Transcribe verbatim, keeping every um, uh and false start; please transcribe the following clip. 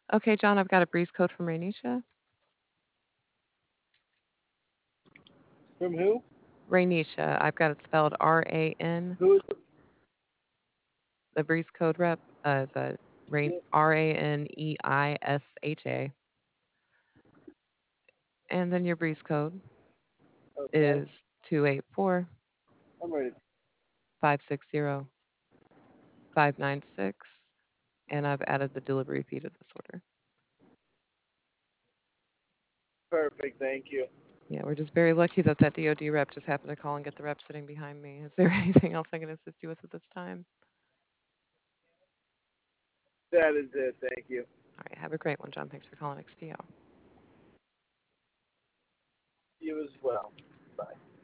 Okay, John, I've got a breeze code from Rainisha. From who? Rainisha. I've got it spelled R A N. Who is The breeze code rep uh, is a Rain it? R A N E I S H A. And then your breeze code Okay, is two eight four, I'm ready. five six zero, five nine six. And I've added the delivery fee to this order. Perfect, thank you. Yeah, we're just very lucky that that D O D rep just happened to call and get the rep sitting behind me. Is there anything else I can assist you with at this time? That is it, thank you. All right, have a great one, John. Thanks for calling X P O. You as well.